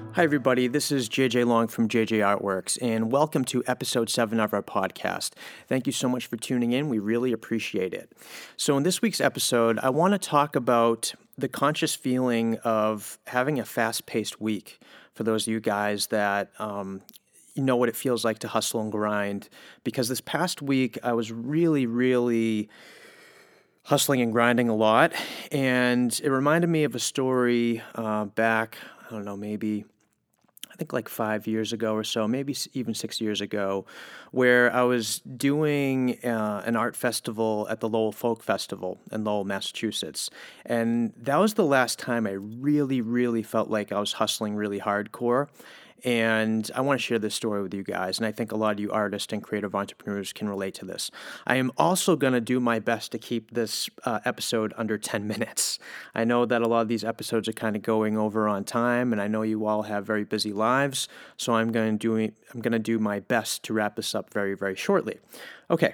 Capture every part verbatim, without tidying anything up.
Hi, everybody. This is J J Long from J J Artworks, and welcome to episode seven of our podcast. Thank you so much for tuning in. We really appreciate it. So, in this week's episode, I want to talk about the conscious feeling of having a fast paced week for those of you guys that um, you know what it feels like to hustle and grind. Because this past week, I was really, really hustling and grinding a lot, and it reminded me of a story uh, back, I don't know, maybe. I think like five years ago or so, maybe even six years ago, where I was doing uh, an art festival at the Lowell Folk Festival in Lowell, Massachusetts. And that was the last time I really, really felt like I was hustling really hardcore. And I want to share this story with you guys. And I think a lot of you artists and creative entrepreneurs can relate to this. I am also going to do my best to keep this uh, episode under ten minutes. I know that a lot of these episodes are kind of going over on time, and I know you all have very busy lives. So I'm going to do I'm going to do my best to wrap this up very, very shortly. Okay.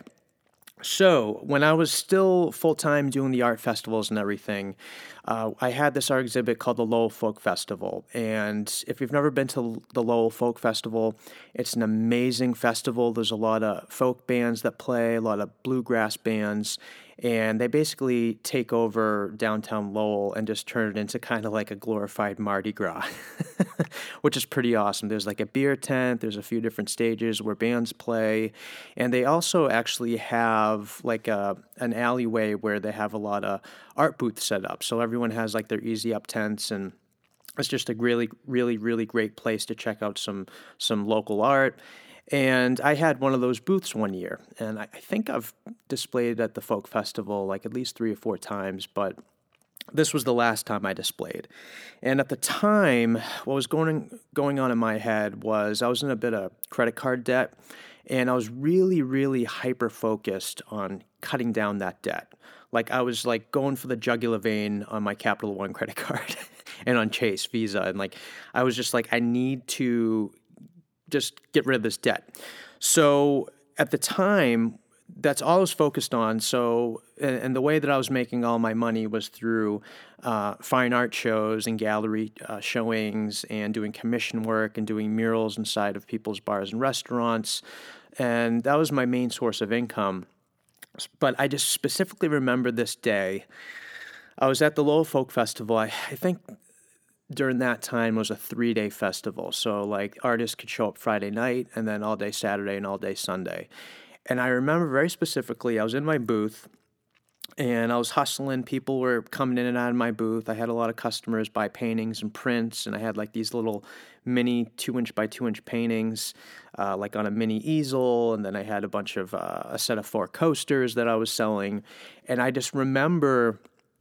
So, when I was still full-time doing the art festivals and everything, uh, I had this art exhibit called the Lowell Folk Festival. And if you've never been to the Lowell Folk Festival, it's an amazing festival. There's a lot of folk bands that play, a lot of bluegrass bands, and they basically take over downtown Lowell and just turn it into kind of like a glorified Mardi Gras, which is pretty awesome. There's like a beer tent, there's a few different stages where bands play, and they also actually have like a an alleyway where they have a lot of art booths set up. So everyone has like their easy up tents, and it's just a really, really, really great place to check out some some local art. And I had one of those booths one year, and I, I think I've displayed at the folk festival like at least three or four times, but this was the last time I displayed. And at the time, what was going going on in my head was I was in a bit of credit card debt, and I was really, really hyper focused on cutting down that debt. Like I was like going for the jugular vein on my Capital One credit card and on Chase Visa, and like I was just like I need to just get rid of this debt. So at the time, that's all I was focused on. So, and, and the way that I was making all my money was through uh, fine art shows and gallery uh, showings and doing commission work and doing murals inside of people's bars and restaurants. And that was my main source of income. But I just specifically remember this day. I was at the Lowell Folk Festival. I, I think during that time was a three-day festival. So like artists could show up Friday night and then all day Saturday and all day Sunday. And I remember very specifically, I was in my booth and I was hustling. People were coming in and out of my booth. I had a lot of customers buy paintings and prints, and I had like these little mini two-inch by two-inch paintings, uh, like on a mini easel, and then I had a bunch of, uh, a set of four coasters that I was selling. And I just remember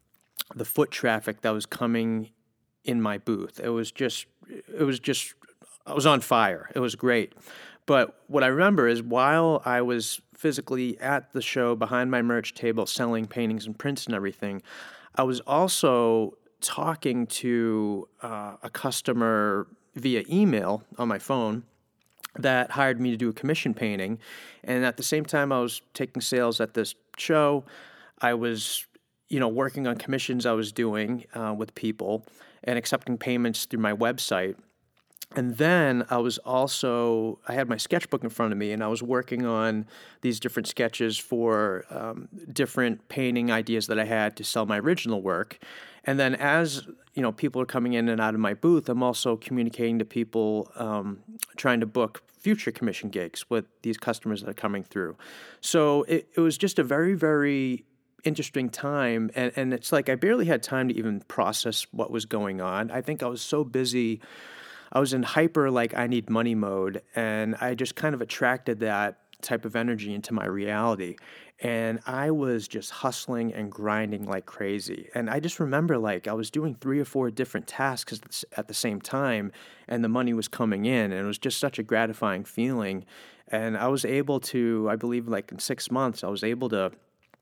the foot traffic that was coming in my booth. It was just, it was just, I was on fire. It was great. But what I remember is while I was physically at the show behind my merch table selling paintings and prints and everything, I was also talking to uh, a customer via email on my phone that hired me to do a commission painting. And at the same time I was taking sales at this show, I was, you know, working on commissions I was doing uh, with people and accepting payments through my website. And then I was also, I had my sketchbook in front of me, and I was working on these different sketches for um, different painting ideas that I had to sell my original work. And then as, you know, people are coming in and out of my booth, I'm also communicating to people, um, trying to book future commission gigs with these customers that are coming through. So it, it was just a very, very interesting time. And, and it's like I barely had time to even process what was going on. I think I was so busy. I was in hyper, like, I need money mode, and I just kind of attracted that type of energy into my reality. And I was just hustling and grinding like crazy. And I just remember, like, I was doing three or four different tasks at the same time, and the money was coming in, and it was just such a gratifying feeling. And I was able to, I believe, like, in six months, I was able to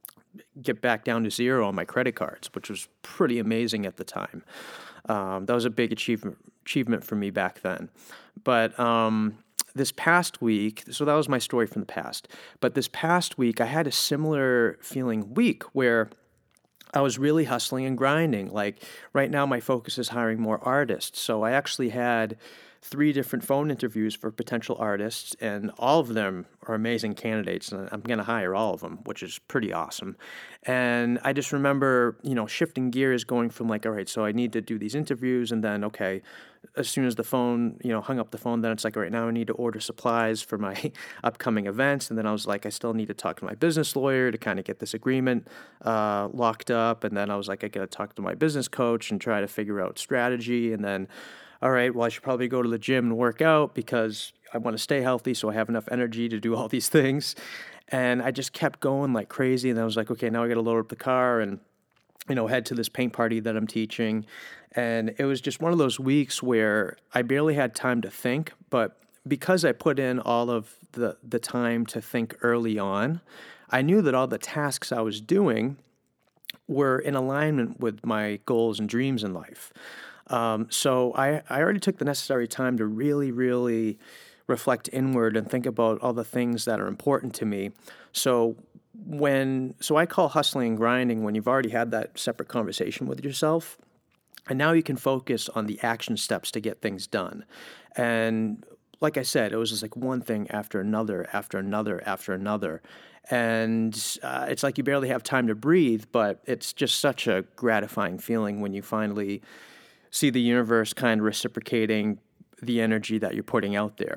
get back down to zero on my credit cards, which was pretty amazing at the time. Um, that was a big achievement achievement for me back then. But um, this past week, so that was my story from the past. But this past week, I had a similar feeling week where I was really hustling and grinding. Like right now, my focus is hiring more artists. So I actually had three different phone interviews for potential artists, and all of them are amazing candidates, and I'm going to hire all of them, which is pretty awesome. And I just remember, you know, shifting gears, going from like, all right, so I need to do these interviews, and then, okay, as soon as the phone, you know, hung up the phone, then it's like, all right, now I need to order supplies for my upcoming events. And then I was like, I still need to talk to my business lawyer to kind of get this agreement uh, locked up. And then I was like, I got to talk to my business coach and try to figure out strategy. And then, all right, well, I should probably go to the gym and work out because I want to stay healthy so I have enough energy to do all these things. And I just kept going like crazy. And I was like, okay, now I got to load up the car and, you know, head to this paint party that I'm teaching. And it was just one of those weeks where I barely had time to think, but because I put in all of the, the time to think early on, I knew that all the tasks I was doing were in alignment with my goals and dreams in life. Um, so I, I already took the necessary time to really, really reflect inward and think about all the things that are important to me. So when, so I call hustling and grinding when you've already had that separate conversation with yourself, and now you can focus on the action steps to get things done. And like I said, it was just like one thing after another, after another, after another. And uh, it's like you barely have time to breathe, but it's just such a gratifying feeling when you finally see the universe kind of reciprocating the energy that you're putting out there.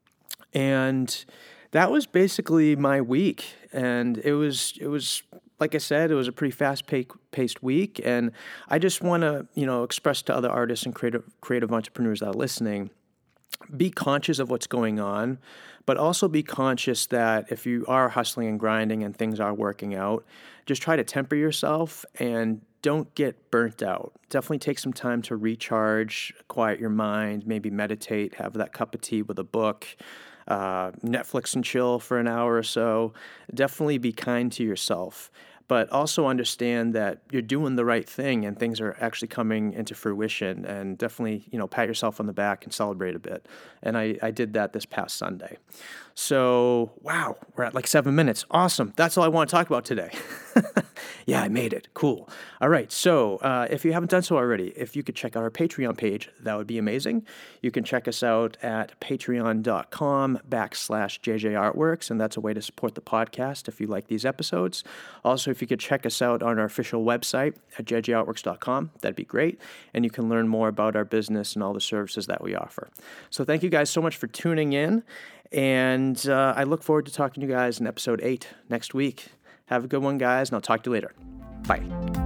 And that was basically my week. And it was, it was, like I said, it was a pretty fast-paced week. And I just want to, you know, express to other artists and creative, creative entrepreneurs that are listening, be conscious of what's going on, but also be conscious that if you are hustling and grinding and things are working out, just try to temper yourself and don't get burnt out. Definitely take some time to recharge, quiet your mind, maybe meditate, have that cup of tea with a book, uh, Netflix and chill for an hour or so. Definitely be kind to yourself, but also understand that you're doing the right thing and things are actually coming into fruition, and definitely, you know, pat yourself on the back and celebrate a bit. And I, I did that this past Sunday. So, wow, we're at like seven minutes. Awesome. That's all I want to talk about today. Yeah, I made it. Cool. All right. So uh, if you haven't done so already, if you could check out our Patreon page, that would be amazing. You can check us out at patreon.com backslash JJ Artworks, and that's a way to support the podcast if you like these episodes. Also, if you could check us out on our official website at j j artworks dot com, that'd be great. And you can learn more about our business and all the services that we offer. So thank you guys so much for tuning in. And uh, I look forward to talking to you guys in episode eight next week. Have a good one, guys, and I'll talk to you later. Bye.